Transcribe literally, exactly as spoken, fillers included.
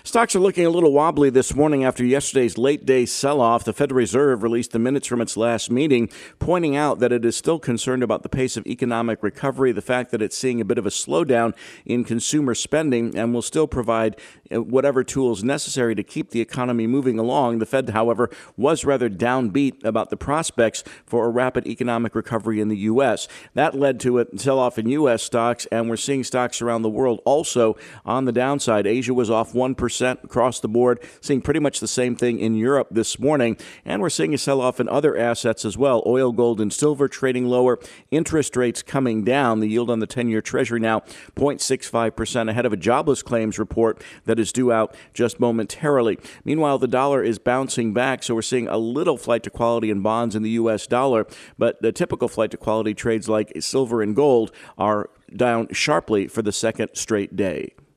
Stocks are looking a little wobbly this morning after yesterday's late-day sell-off. The Federal Reserve released the minutes from its last meeting, pointing out that it is still concerned about the pace of economic recovery, the fact that it's seeing a bit of a slowdown in consumer spending, and will still provide whatever tools necessary to keep the economy moving along. The Fed, however, was rather downbeat about the prospects for a rapid economic recovery in the U S. That led to a sell-off in U S stocks, and we're seeing stocks around the world also on the downside. Asia was off one percent across the board, seeing pretty much the same thing in Europe this morning. And we're seeing a sell-off in other assets as well. Oil, gold, and silver trading lower. Interest rates coming down. The yield on the ten-year Treasury now zero point six five percent ahead of a jobless claims report that is due out just momentarily. Meanwhile, the dollar is bouncing back, so we're seeing a little flight to quality in bonds in the U S dollar, but the typical flight to quality trades like silver and gold are down sharply for the second straight day.